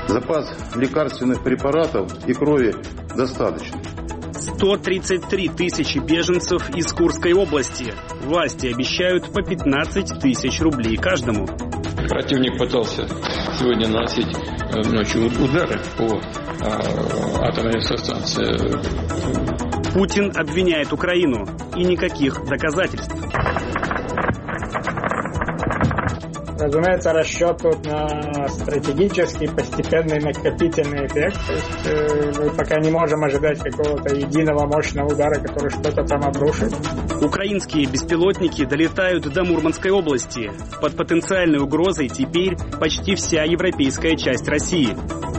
Запас лекарственных препаратов и крови достаточно. 133 тысячи беженцев из Курской области. Власти обещают по 15 тысяч рублей каждому. Противник пытался сегодня наносить ночью удары по атомной электростанции. Путин обвиняет Украину. И никаких доказательств. Разумеется, расчет тут на стратегический, постепенный, накопительный эффект. То есть мы пока не можем ожидать какого-то единого мощного удара, который что-то там обрушит. Украинские беспилотники долетают до Мурманской области. Под потенциальной угрозой теперь почти вся европейская часть России.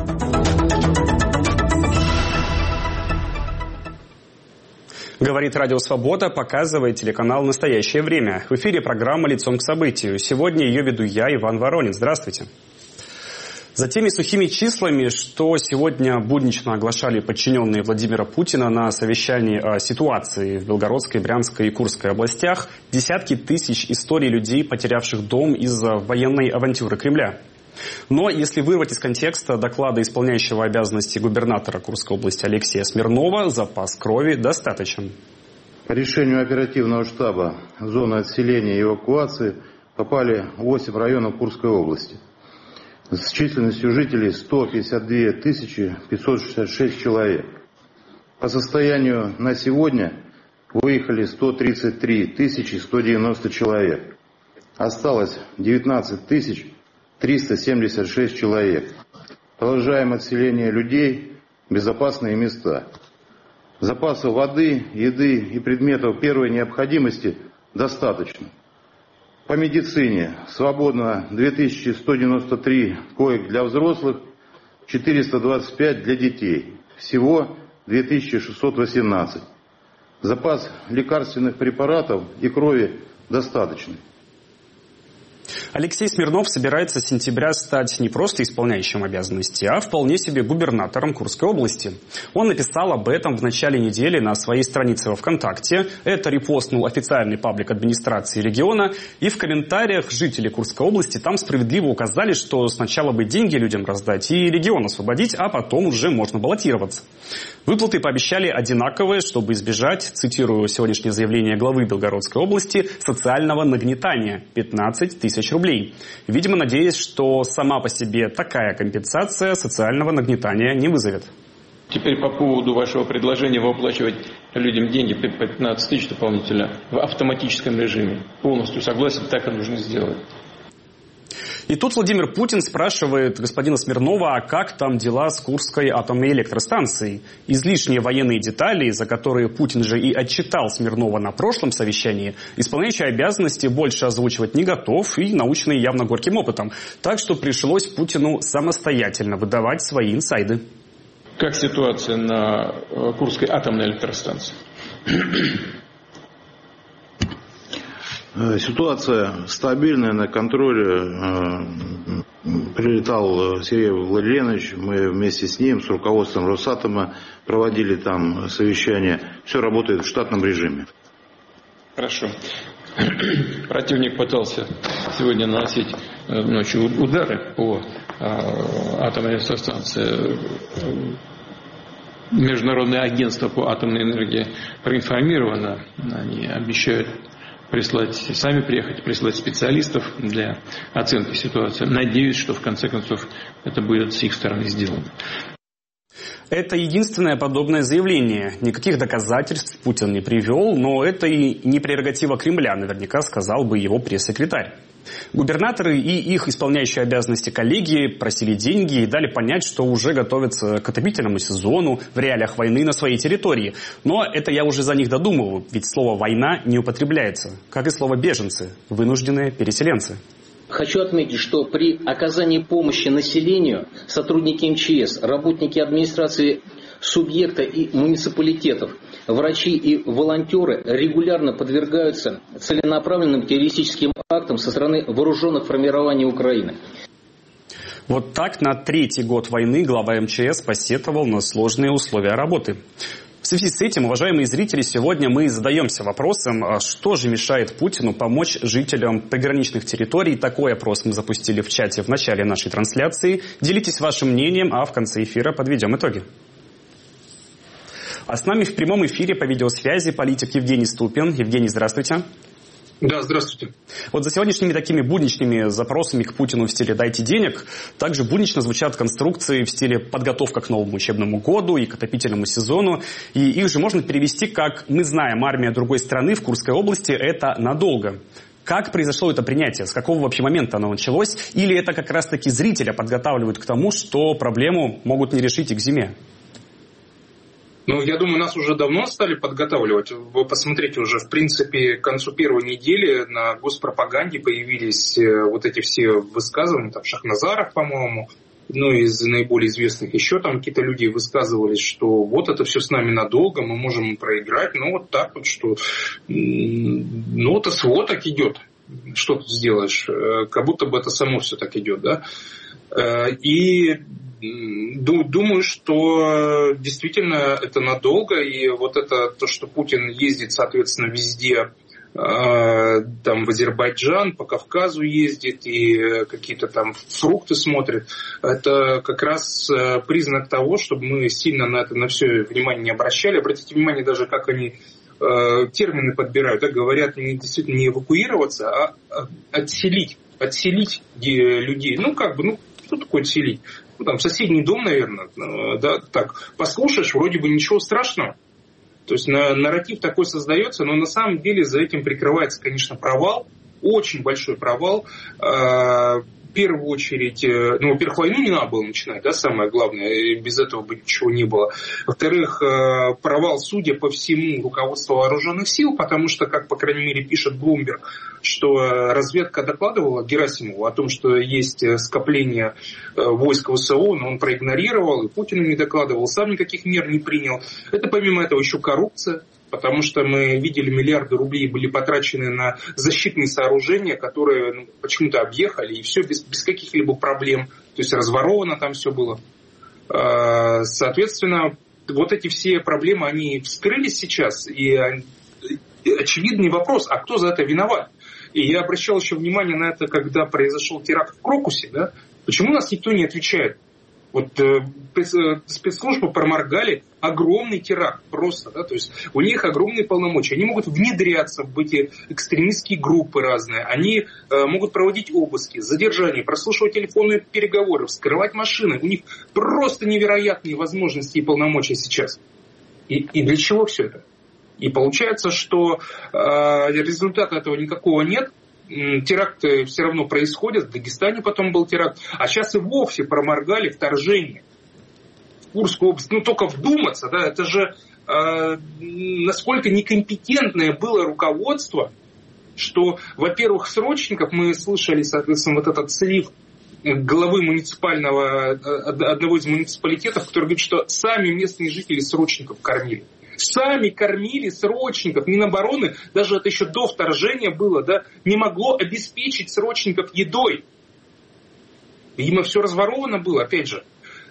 Говорит Радио Свобода, показывает телеканал «Настоящее время». В эфире программа «Лицом к событию». Сегодня ее веду я, Иван Воронин. Здравствуйте. За теми сухими числами, что сегодня буднично оглашали подчиненные Владимира Путина на совещании о ситуации в Белгородской, Брянской и Курской областях, десятки тысяч историй людей, потерявших дом из-за военной авантюры Кремля. Но если вырвать из контекста доклада исполняющего обязанности губернатора Курской области Алексея Смирнова, запас крови достаточен. По решению оперативного штаба в зону отселения и эвакуации попали 8 районов Курской области с численностью жителей 152 566 человек. По состоянию на сегодня выехали 133 190 человек. Осталось 19 376 человек. Продолжаем отселение людей в безопасные места. Запасов воды, еды и предметов первой необходимости достаточно. По медицине свободно 2193 коек для взрослых, 425 для детей. Всего 2618. Запас лекарственных препаратов и крови достаточный. Алексей Смирнов собирается с сентября стать не просто исполняющим обязанности, а вполне себе губернатором Курской области. Он написал об этом в начале недели на своей странице во ВКонтакте. Это репостнул официальный паблик администрации региона. И в комментариях жители Курской области там справедливо указали, что сначала бы деньги людям раздать и регион освободить, а потом уже можно баллотироваться. Выплаты пообещали одинаковые, чтобы избежать, цитирую сегодняшнее заявление главы Белгородской области, социального нагнетания – 15 тысяч рублей. Видимо, надеясь, что сама по себе такая компенсация социального нагнетания не вызовет. Теперь по поводу вашего предложения выплачивать людям деньги по 15 тысяч дополнительно в автоматическом режиме. Полностью согласен, так и нужно сделать. И тут Владимир Путин спрашивает господина Смирнова, а как там дела с Курской атомной электростанцией. Излишние военные детали, за которые Путин же и отчитал Смирнова на прошлом совещании, исполняющий обязанности больше озвучивать не готов и научный явно горьким опытом. Так что пришлось Путину самостоятельно выдавать свои инсайды. Как ситуация на Курской атомной электростанции? Ситуация стабильная, на контроле. Прилетал Сергей Владимирович, мы вместе с ним, с руководством Росатома проводили там совещание. Все работает в штатном режиме. Хорошо. Противник пытался сегодня наносить ночью удары по атомной электростанции. Международное агентство по атомной энергии проинформировано. Они обещают сами приехать, прислать специалистов для оценки ситуации. Надеюсь, что в конце концов это будет с их стороны сделано. Это единственное подобное заявление. Никаких доказательств Путин не привел, но это и не прерогатива Кремля, наверняка сказал бы его пресс-секретарь. Губернаторы и их исполняющие обязанности коллеги просили деньги и дали понять, что уже готовятся к отопительному сезону в реалиях войны на своей территории. Но это я уже за них додумываю, ведь слово «война» не употребляется, как и слово «беженцы», вынужденные переселенцы. Хочу отметить, что при оказании помощи населению сотрудники МЧС, работники администрации субъекта и муниципалитетов, врачи и волонтеры регулярно подвергаются целенаправленным террористическим актам со стороны вооруженных формирований Украины. Вот так на третий год войны глава МЧС посетовал на сложные условия работы. В связи с этим, уважаемые зрители, сегодня мы задаемся вопросом, что же мешает Путину помочь жителям приграничных территорий. Такой опрос мы запустили в чате в начале нашей трансляции. Делитесь вашим мнением, а в конце эфира подведем итоги. А с нами в прямом эфире по видеосвязи политик Евгений Ступин. Евгений, здравствуйте. Да, здравствуйте. Вот за сегодняшними такими будничными запросами к Путину в стиле «дайте денег» также буднично звучат конструкции в стиле «подготовка к новому учебному году» и к отопительному сезону. И их же можно перевести как «мы знаем, армия другой страны в Курской области – это надолго». Как произошло это принятие? С какого вообще момента оно началось? Или это как раз-таки зрителя подготавливают к тому, что проблему могут не решить и к зиме? Ну, я думаю, нас уже давно стали подготавливать. Вы посмотрите, уже, в принципе, к концу первой недели на госпропаганде появились вот эти все высказывания, там, Шахназаров, по-моему, ну, из наиболее известных еще там какие-то люди высказывались, что вот это все с нами надолго, мы можем проиграть, ну, вот так вот, что, ну, это СВО так идет, что тут сделаешь, как будто бы это само все так идет, да, и думаю, что действительно это надолго, и вот это то, что Путин ездит, соответственно, везде, там в Азербайджан, по Кавказу ездит и какие-то там фрукты смотрит, это как раз признак того, чтобы мы сильно на это, на все внимание не обращали. Обратите внимание даже, как они термины подбирают, да, говорят действительно не эвакуироваться, а отселить людей. Ну, как бы, ну, что такое отселить? Ну, там, соседний дом, наверное, да, так, послушаешь, вроде бы ничего страшного. То есть нарратив такой создается, но на самом деле за этим прикрывается, конечно, провал, очень большой провал. В первую очередь, ну, во-первых, войну не надо было начинать, да, самое главное, без этого бы ничего не было. Во-вторых, провал, судя по всему, руководства вооруженных сил, потому что, как, по крайней мере, пишет Bloomberg, что разведка докладывала Герасимову о том, что есть скопление войск ВСУ, но он проигнорировал, и Путину не докладывал, сам никаких мер не принял. Это, помимо этого, еще коррупция. Потому что мы видели, миллиарды рублей были потрачены на защитные сооружения, которые почему-то объехали, и все без каких-либо проблем. То есть разворовано там все было. Соответственно, вот эти все проблемы, они вскрылись сейчас. И очевидный вопрос, а кто за это виноват? И я обращал еще внимание на это, когда произошел теракт в Крокусе. Да? Почему нас никто не отвечает? Вот спецслужбы проморгали огромный теракт просто, да, то есть у них огромные полномочия, они могут внедряться в эти экстремистские группы разные, они могут проводить обыски, задержания, прослушивать телефонные переговоры, вскрывать машины, у них просто невероятные возможности и полномочия сейчас. И для чего все это? И получается, что результата этого никакого нет. Теракты все равно происходят, в Дагестане потом был теракт, а сейчас и вовсе проморгали вторжение в Курскую область. Ну, только вдуматься, да, это же насколько некомпетентное было руководство, что, во-первых, срочников, мы слышали, соответственно, вот этот слив главы одного из муниципалитетов, который говорит, что сами местные жители срочников кормили. Сами кормили срочников. Минобороны, даже это еще до вторжения было, да, не могло обеспечить срочников едой. Видимо, все разворовано было, опять же.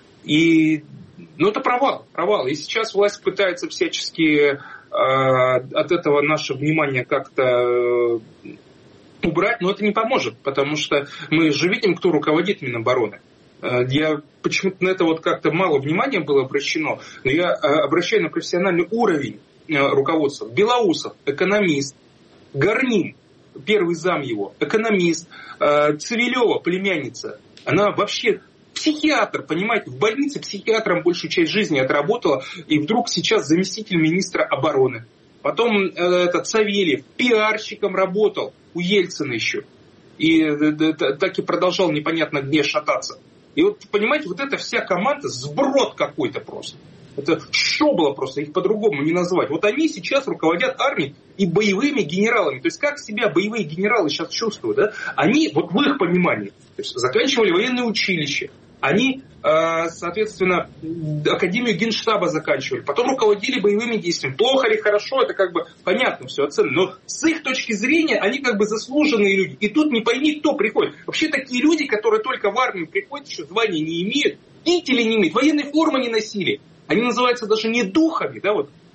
Но это провал. И сейчас власть пытается всячески от этого наше внимание как-то убрать, но это не поможет, потому что мы же видим, кто руководит Минобороны. Я почему-то на это вот как-то мало внимания было обращено, но я обращаю на профессиональный уровень руководства. Белоусов, экономист, Горнин, первый зам его, экономист, Цивилева, племянница, она вообще психиатр, понимаете, в больнице психиатром большую часть жизни отработала, и вдруг сейчас заместитель министра обороны. Потом этот Савельев пиарщиком работал у Ельцина еще. И так и продолжал непонятно где шататься. И вот, понимаете, вот эта вся команда сброд какой-то просто. Это что было просто, их по-другому не назвать. Вот они сейчас руководят армией и боевыми генералами. То есть как себя боевые генералы сейчас чувствуют, да? Они, вот в их понимании, то есть, заканчивали военное училище. Они, соответственно, Академию Генштаба заканчивали. Потом руководили боевыми действиями. Плохо или хорошо, это как бы понятно, все оценено. Но с их точки зрения, они как бы заслуженные люди. И тут не пойми, кто приходит. Вообще такие люди, которые только в армию приходят, еще звания не имеют, титулей не имеют, военной формы не носили. Они называются даже не духами, да, вот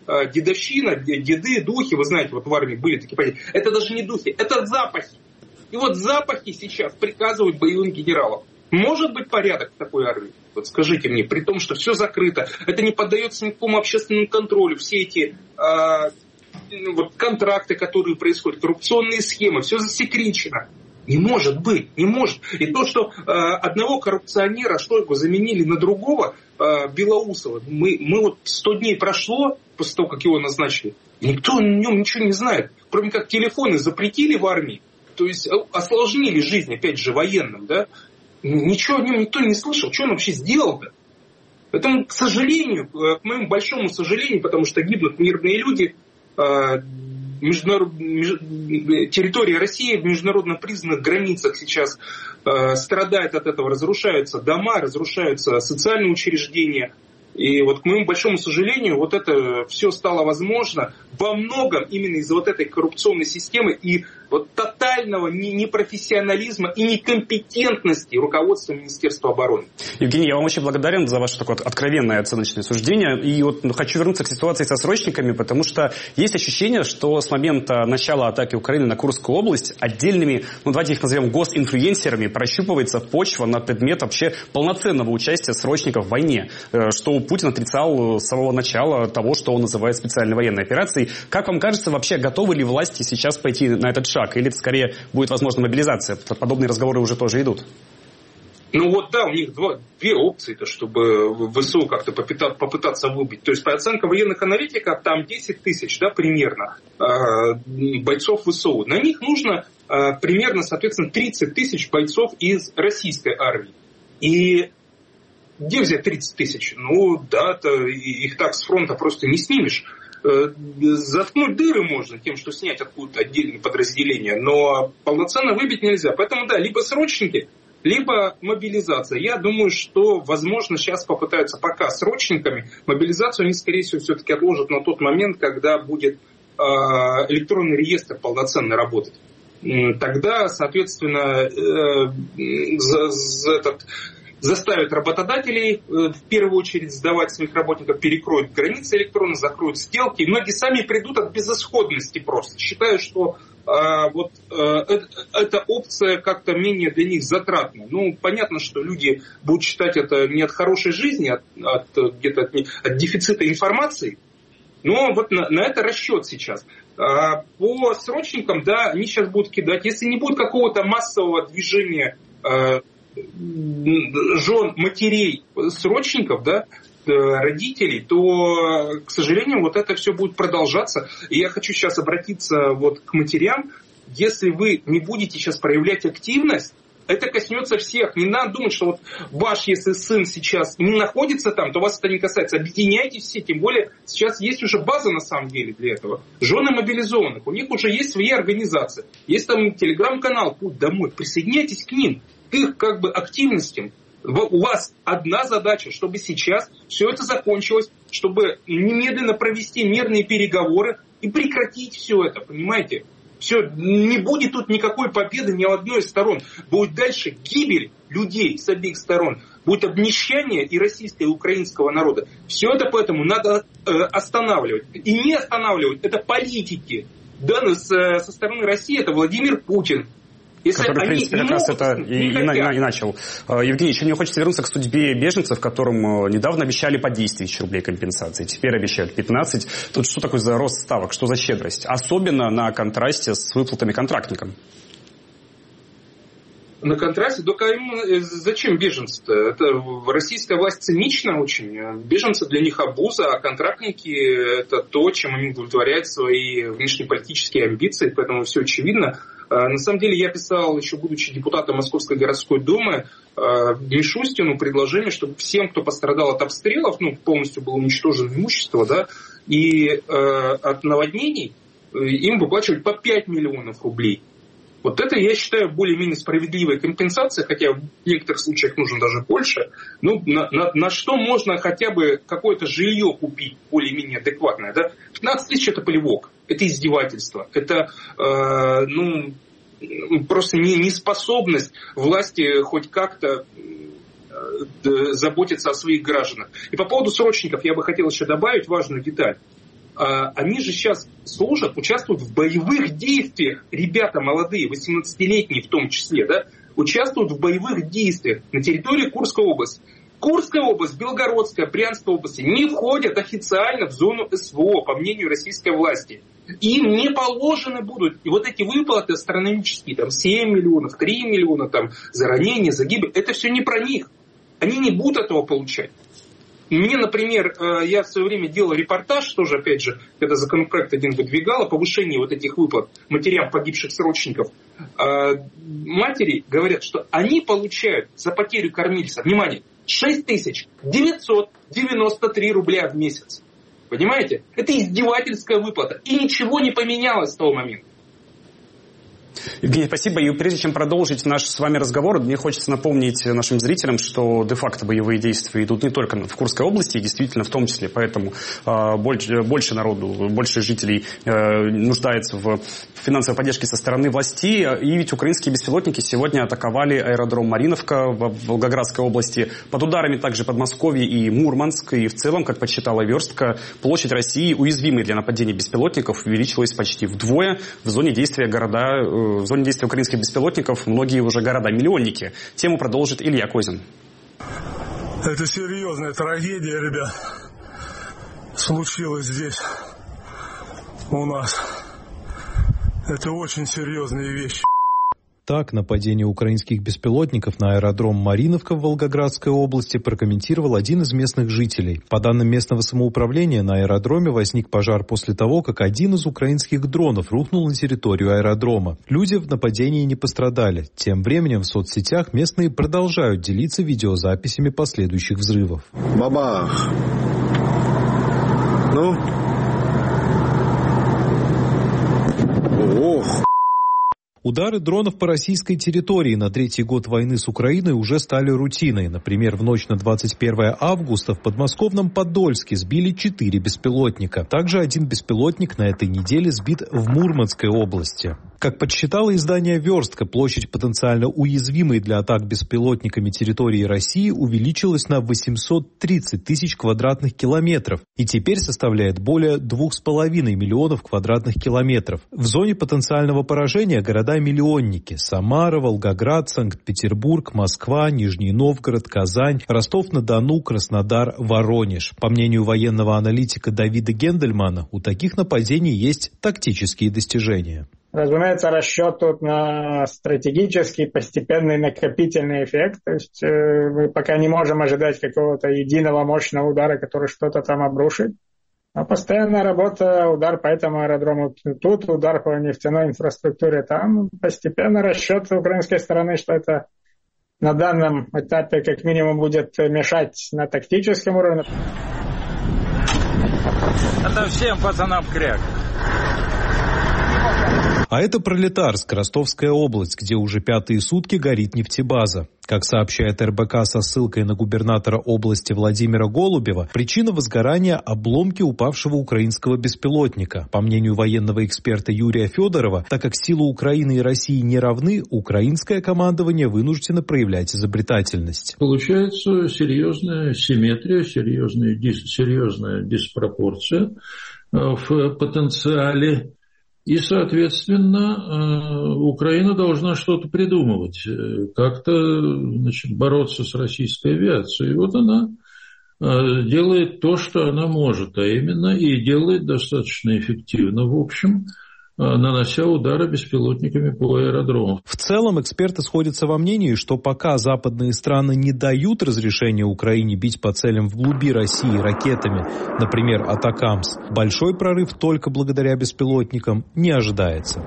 дедовщина, деды, духи, вы знаете, вот в армии были такие понятия. Это даже не духи, это запахи. И вот запахи сейчас приказывают боевым генералам. Может быть порядок в такой армии? Вот скажите мне, при том, что все закрыто, это не поддается никакому общественному контролю, все эти вот контракты, которые происходят, коррупционные схемы, все засекречено. Не может быть, не может. И то, что одного коррупционера, что его заменили на другого, Белоусова, мы вот 100 дней прошло после того, как его назначили, никто о нем ничего не знает, кроме как телефоны запретили в армии, то есть осложнили жизнь, опять же, военным, да? Ничего о нем никто не слышал, что он вообще сделал-то? Поэтому, к сожалению, к моему большому сожалению, потому что гибнут мирные люди, территория России в международно признанных границах сейчас страдает от этого, разрушаются дома, разрушаются социальные учреждения. И вот, к моему большому сожалению, вот это все стало возможно во многом именно из-за вот этой коррупционной системы и вот тотального непрофессионализма и некомпетентности руководства Министерства обороны. Евгений, я вам очень благодарен за ваше такое откровенное оценочное суждение. И вот хочу вернуться к ситуации со срочниками, потому что есть ощущение, что с момента начала атаки Украины на Курскую область отдельными, давайте их назовем госинфлюенсерами, прощупывается почва на предмет вообще полноценного участия срочников в войне, что Путин отрицал с самого начала того, что он называет специальной военной операцией. Как вам кажется, вообще готовы ли власти сейчас пойти на этот шаг? Или это скорее будет возможна мобилизация? Подобные разговоры уже тоже идут. Ну вот да, у них две опции, чтобы ВСУ как-то попытаться выбить. То есть по оценкам военных аналитиков там 10 тысяч, да, примерно бойцов ВСУ. На них нужно примерно, соответственно, 30 тысяч бойцов из российской армии. И где взять 30 тысяч? Ну да, их так с фронта просто не снимешь. Заткнуть дыры можно тем, что снять откуда-то отдельные подразделения, но полноценно выбить нельзя. Поэтому да, либо срочники, либо мобилизация. Я думаю, что, возможно, сейчас попытаются пока срочниками. Мобилизацию они, скорее всего, все-таки отложат на тот момент, когда будет электронный реестр полноценно работать. Тогда, соответственно, заставят работодателей в первую очередь сдавать своих работников, перекроют границы электронно, закроют сделки. И многие сами придут от безысходности просто. Считаю, что эта опция как-то менее для них затратна. Ну, понятно, что люди будут считать это не от хорошей жизни, где-то от дефицита информации. Но вот на это расчет сейчас. По срочникам, да, они сейчас будут кидать. Если не будет какого-то массового движения жен, матерей, срочников, да, родителей, то, к сожалению, вот это все будет продолжаться. И я хочу сейчас обратиться вот к матерям. Если вы не будете сейчас проявлять активность, это коснется всех. Не надо думать, что вот ваш, если сын сейчас не находится там, то вас это не касается. Объединяйтесь все, тем более сейчас есть уже база на самом деле для этого. Жены мобилизованных, у них уже есть свои организации. Есть там телеграм-канал «Путь домой». Присоединяйтесь к ним, к их как бы активностям. У вас одна задача, чтобы сейчас все это закончилось, чтобы немедленно провести мирные переговоры и прекратить все это, понимаете? Все, не будет тут никакой победы ни у одной из сторон. Будет дальше гибель людей с обеих сторон. Будет обнищание и российского, и украинского народа. Все это поэтому надо останавливать. И не останавливать, это политики. Да, со стороны России это Владимир Путин. Который, в принципе, как раз это и начал. Евгений, еще мне хочется вернуться к судьбе беженцев, которым недавно обещали по 10 тысяч рублей компенсации. Теперь обещают 15. Тут что такое за рост ставок, что за щедрость? Особенно на контрасте с выплатами контрактникам. На контрасте? Только зачем беженцы-то? Это российская власть цинична очень. Беженцы для них обуза, а контрактники – это то, чем они удовлетворяют свои внешнеполитические амбиции. Поэтому все очевидно. На самом деле я писал, еще будучи депутатом Московской городской думы, Мишустину предложение, чтобы всем, кто пострадал от обстрелов, полностью было уничтожено имущество, да, и от наводнений, им выплачивать по 5 миллионов рублей. Вот это, я считаю, более-менее справедливая компенсация, хотя в некоторых случаях нужно даже больше. На что можно хотя бы какое-то жилье купить более-менее адекватное, да? 15 тысяч – это плевок, это издевательство, это просто неспособность власти хоть как-то заботиться о своих гражданах. И по поводу срочников я бы хотел еще добавить важную деталь. они же сейчас служат, участвуют в боевых действиях. Ребята молодые, 18-летние в том числе, да, участвуют в боевых действиях на территории Курской области. Курская область, Белгородская, Брянская области не входят официально в зону СВО, по мнению российской власти. Им не положены будут. И вот эти выплаты астрономические, там 7 миллионов, 3 миллиона там, за ранение, за гибель, это все не про них. Они не будут этого получать. Мне, например, я в свое время делал репортаж, тоже, опять же, когда законопроект один выдвигал, о повышении вот этих выплат матерям погибших срочников. Матери говорят, что они получают за потерю кормильца, внимание, 6993 рубля в месяц. Понимаете? Это издевательская выплата. И ничего не поменялось с того момента. Евгений, спасибо. И прежде чем продолжить наш с вами разговор, мне хочется напомнить нашим зрителям, что де-факто боевые действия идут не только в Курской области, и действительно в том числе. Поэтому больше народу, больше жителей нуждается в финансовой поддержке со стороны властей. И ведь украинские беспилотники сегодня атаковали аэродром Мариновка в Волгоградской области. Под ударами также Подмосковье и Мурманск. И в целом, как подсчитала Верстка, площадь России, уязвимой для нападений беспилотников, увеличилась почти вдвое. В зоне действия украинских беспилотников многие уже города-миллионники. Тему продолжит Илья Козин. Это серьезная трагедия, ребят. Случилось здесь у нас. Это очень серьезные вещи. Так, нападение украинских беспилотников на аэродром Мариновка в Волгоградской области прокомментировал один из местных жителей. По данным местного самоуправления, на аэродроме возник пожар после того, как один из украинских дронов рухнул на территорию аэродрома. Люди в нападении не пострадали. Тем временем в соцсетях местные продолжают делиться видеозаписями последующих взрывов. Бабах! Ну? Ох! Удары дронов по российской территории на третий год войны с Украиной уже стали рутиной. Например, в ночь на 21 августа в подмосковном Подольске сбили 4 беспилотника. Также один беспилотник на этой неделе сбит в Мурманской области. Как подсчитало издание «Верстка», площадь потенциально уязвимой для атак беспилотниками территории России увеличилась на 830 тысяч квадратных километров и теперь составляет более 2,5 миллионов квадратных километров. В зоне потенциального поражения города-миллионники: Самара, Волгоград, Санкт-Петербург, Москва, Нижний Новгород, Казань, Ростов-на-Дону, Краснодар, Воронеж. По мнению военного аналитика Давида Гендельмана, у таких нападений есть тактические достижения. Разумеется, расчет тут на стратегический, постепенный накопительный эффект. То есть мы пока не можем ожидать какого-то единого мощного удара, который что-то там обрушит. Но постоянная работа, удар по этому аэродрому тут, удар по нефтяной инфраструктуре там. Постепенно расчет украинской стороны, что это на данном этапе как минимум будет мешать на тактическом уровне. Это всем пацанам кряк. А это Пролетарск, Ростовская область, где уже 5-е сутки горит нефтебаза. Как сообщает РБК со ссылкой на губернатора области Владимира Голубева, причина возгорания – обломки упавшего украинского беспилотника. По мнению военного эксперта Юрия Федорова, так как силы Украины и России не равны, украинское командование вынуждено проявлять изобретательность. Получается серьезная симметрия, серьезная диспропорция в потенциале. И, соответственно, Украина должна что-то придумывать, как-то, бороться с российской авиацией. И вот она делает то, что она может, а именно и делает достаточно эффективно, в общем, нанося удары беспилотниками по аэродрому. В целом, эксперты сходятся во мнении, что пока западные страны не дают разрешения Украине бить по целям в глуби России ракетами, например, «Атакамс», большой прорыв только благодаря беспилотникам не ожидается.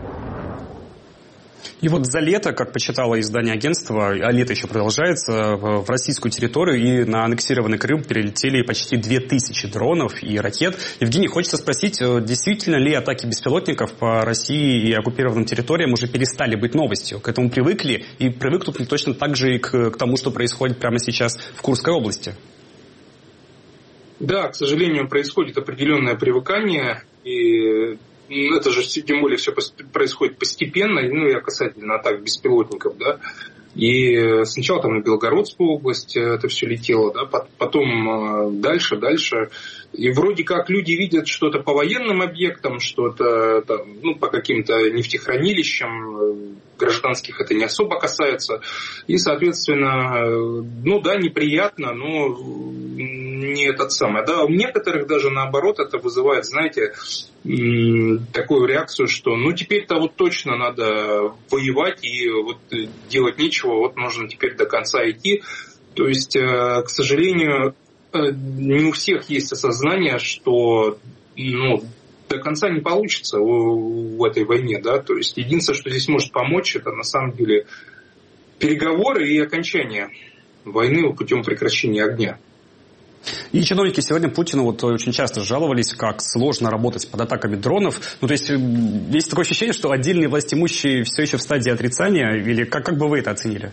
И вот за лето, как почитало издание агентства, а лето еще продолжается, в российскую территорию и на аннексированный Крым перелетели почти 2000 дронов и ракет. Евгений, хочется спросить, действительно ли атаки беспилотников по России и оккупированным территориям уже перестали быть новостью? К этому привыкли и привыкнут ли точно так же и к тому, что происходит прямо сейчас в Курской области? Да, к сожалению, происходит определенное привыкание, и это же тем более все происходит постепенно, и касательно атак беспилотников, да. И сначала там на Белгородскую область это все летело, да, потом дальше. И вроде как люди видят что-то по военным объектам, что-то там, по каким-то нефтехранилищам, гражданских это не особо касается. И, соответственно, неприятно, но не этот самый. Да, у некоторых даже наоборот это вызывает, знаете, такую реакцию, что теперь-то вот точно надо воевать и вот делать нечего, вот нужно теперь до конца идти. То есть, к сожалению, не у всех есть осознание, что до конца не получится в этой войне, да, то есть единственное, что здесь может помочь, это на самом деле переговоры и окончание войны путем прекращения огня. И чиновники сегодня Путину очень часто жаловались, как сложно работать под атаками дронов. То есть есть такое ощущение, что отдельные властимущие все еще в стадии отрицания, или как бы вы это оценили?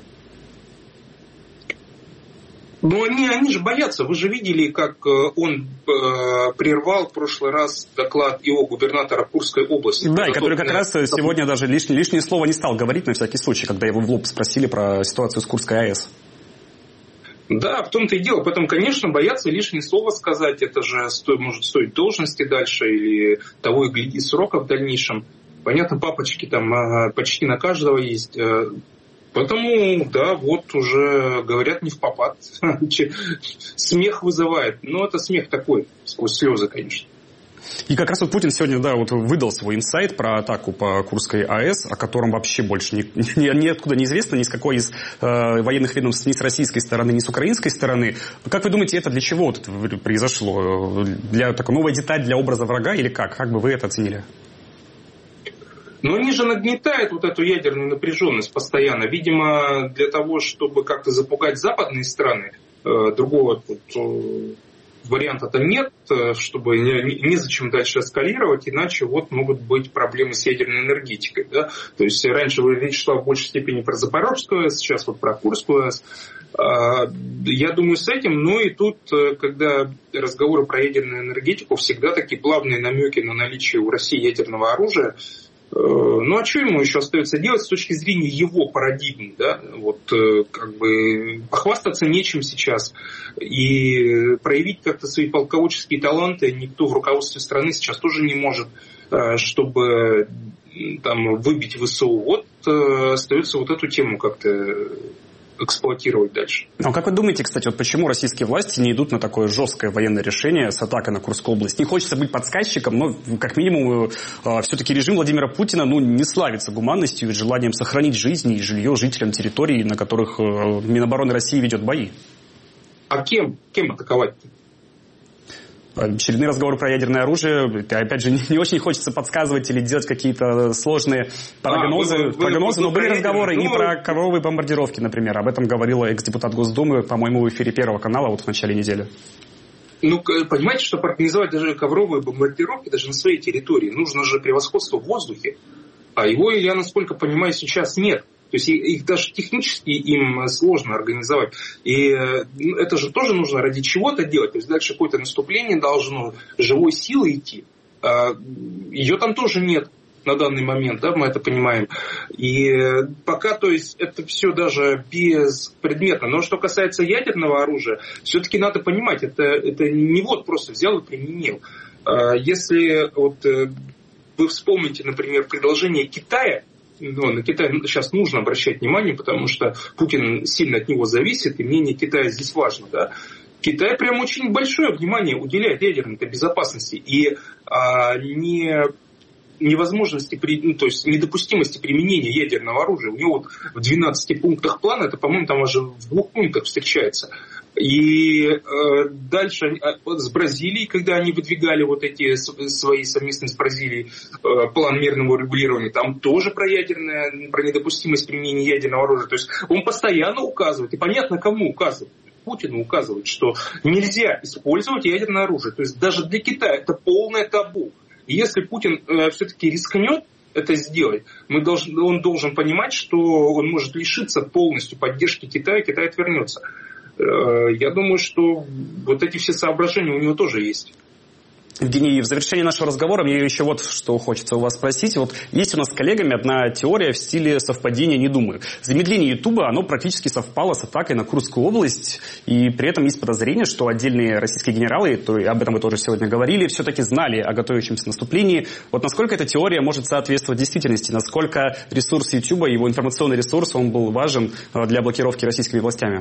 Они же боятся. Вы же видели, как он прервал в прошлый раз доклад его губернатора Курской области. Да, и который как раз сегодня даже лишнее слово не стал говорить, на всякий случай, когда его в лоб спросили про ситуацию с Курской АЭС. Да, в том-то и дело. Поэтому, конечно, боятся лишнее слово сказать. Это же может стоить должности дальше или того и гляди срока в дальнейшем. Понятно, папочки там почти на каждого есть. Поэтому, да, уже говорят не впопад. Смех вызывает. Но это смех такой, сквозь слезы, конечно. И как раз Путин сегодня, выдал свой инсайт про атаку по Курской АЭС, о котором вообще больше ниоткуда не известно, ни с какой из военных ведомств, ни с российской стороны, ни с украинской стороны. Как вы думаете, это для чего это произошло? Для такой новой деталь для образа врага или как? Как бы вы это оценили? Но они же нагнетают эту ядерную напряженность постоянно. Видимо, для того, чтобы как-то запугать западные страны, другого варианта-то нет, чтобы незачем дальше эскалировать, иначе могут быть проблемы с ядерной энергетикой. Да? То есть раньше речь шла в большей степени про Запорожскую АЭС, сейчас про Курскую АЭС. Я думаю, с этим, и тут, когда разговоры про ядерную энергетику, всегда такие плавные намеки на наличие у России ядерного оружия. А что ему еще остается делать с точки зрения его парадигмы, да? Похвастаться нечем сейчас. И проявить как-то свои полководческие таланты никто в руководстве страны сейчас тоже не может, чтобы выбить ВСУ. Остается эту тему как-то эксплуатировать дальше. А как вы думаете, кстати, почему российские власти не идут на такое жесткое военное решение с атакой на Курскую область? Не хочется быть подсказчиком, но как минимум все-таки режим Владимира Путина не славится гуманностью и желанием сохранить жизни и жилье жителям территорий, на которых Минобороны России ведет бои. А кем атаковать-то? Очередные разговоры про ядерное оружие. Опять же, не очень хочется подсказывать или делать какие-то сложные прогнозы, но были разговоры и про ковровые бомбардировки, например. Об этом говорила экс-депутат Госдумы, по-моему, в эфире Первого канала в начале недели. Понимаете, чтобы организовать даже ковровые бомбардировки даже на своей территории, нужно же превосходство в воздухе. А его, я насколько понимаю, сейчас нет. То есть их даже технически им сложно организовать. И это же тоже нужно ради чего-то делать. То есть дальше какое-то наступление должно живой силы идти. Ее там тоже нет на данный момент, да, мы это понимаем. И пока, то есть, это все даже беспредметно. Но что касается ядерного оружия, все-таки надо понимать, это не просто взял и применил. Если вы вспомните, например, предложение Китая, на Китай сейчас нужно обращать внимание, потому что Путин сильно от него зависит, и мнение Китая здесь важно. Да? Китай прям очень большое внимание уделяет ядерной безопасности и невозможности, то есть недопустимости применения ядерного оружия. У него в 12 пунктах плана, это, по-моему, там уже в 2 пунктах встречается. И дальше с Бразилией, когда они выдвигали эти свои совместные с Бразилией план мирного регулирования, там тоже про недопустимость применения ядерного оружия. То есть он постоянно указывает, и понятно, кому указывает. Путину указывает, что нельзя использовать ядерное оружие. То есть даже для Китая это полное табу. И если Путин все-таки рискнет это сделать, он должен понимать, что он может лишиться полностью поддержки Китая, и Китай отвернется. Я думаю, что эти все соображения у него тоже есть. Евгений, в завершении нашего разговора мне еще вот что хочется у вас спросить. Вот есть у нас с коллегами одна теория в стиле совпадения не думаю. Замедление Ютуба, оно практически совпало с атакой на Курскую область, и при этом есть подозрение, что отдельные российские генералы, об этом мы тоже сегодня говорили, все-таки знали о готовящемся наступлении. Вот насколько эта теория может соответствовать действительности, насколько ресурс Ютуба, его информационный ресурс, он был важен для блокировки российскими властями?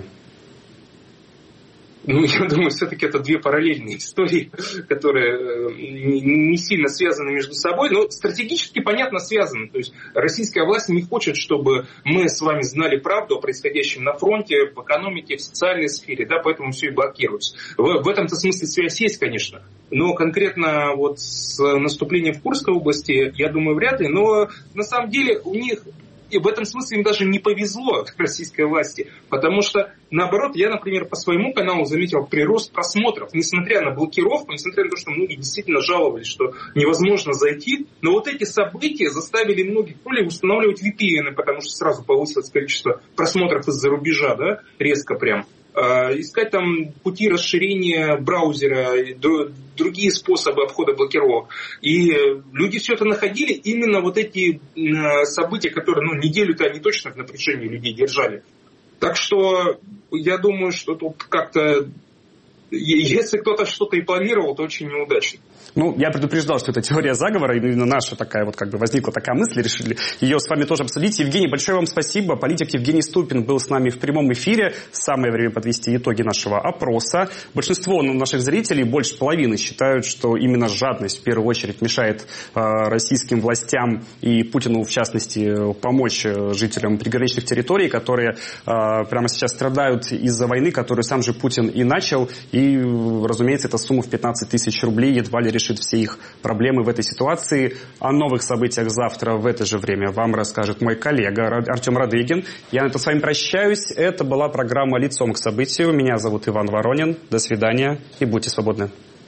Я думаю, все-таки это две параллельные истории, которые не сильно связаны между собой, но стратегически, понятно, связаны. То есть российская власть не хочет, чтобы мы с вами знали правду о происходящем на фронте, в экономике, в социальной сфере, да, поэтому все и блокируется. В этом-то смысле связь есть, конечно, но конкретно вот с наступлением в Курской области, я думаю, вряд ли, но на самом деле у них... И в этом смысле им даже не повезло российской власти, потому что, наоборот, я, например, по своему каналу заметил прирост просмотров, несмотря на блокировку, несмотря на то, что многие действительно жаловались, что невозможно зайти, но вот эти события заставили многих то ли устанавливать VPN, потому что сразу повысилось количество просмотров из-за рубежа, да, резко прям. Искать там пути расширения браузера, другие способы обхода блокировок. И люди все это находили, именно вот эти события, которые неделю-то они точно в напряжении людей держали. Так что я думаю, что тут как-то, если кто-то что-то и планировал, то очень неудачно. Я предупреждал, что это теория заговора, именно наша такая вот возникла такая мысль, решили ее с вами тоже обсудить. Евгений, большое вам спасибо. Политик Евгений Ступин был с нами в прямом эфире. Самое время подвести итоги нашего опроса. Большинство наших зрителей, больше половины, считают, что именно жадность в первую очередь мешает российским властям и Путину, в частности, помочь жителям приграничных территорий, которые прямо сейчас страдают из-за войны, которую сам же Путин и начал. И, разумеется, эта сумма в 15 тысяч рублей едва ли решит все их проблемы в этой ситуации. О новых событиях завтра в это же время вам расскажет мой коллега Артем Радыгин. Я на этом с вами прощаюсь. Это была программа «Лицом к событию». Меня зовут Иван Воронин. До свидания и будьте свободны.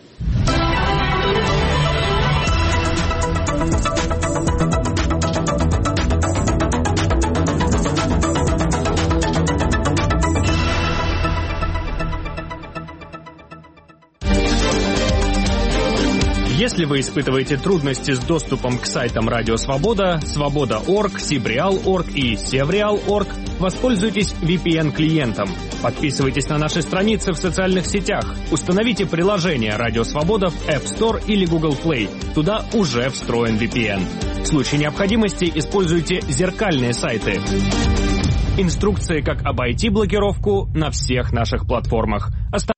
Если вы испытываете трудности с доступом к сайтам Радио Свобода, Свобода.орг, Сибреал.орг и Севреал.орг, воспользуйтесь VPN-клиентом. Подписывайтесь на наши страницы в социальных сетях. Установите приложение Радио Свобода в App Store или Google Play. Туда уже встроен VPN. В случае необходимости используйте зеркальные сайты. Инструкции, как обойти блокировку, на всех наших платформах.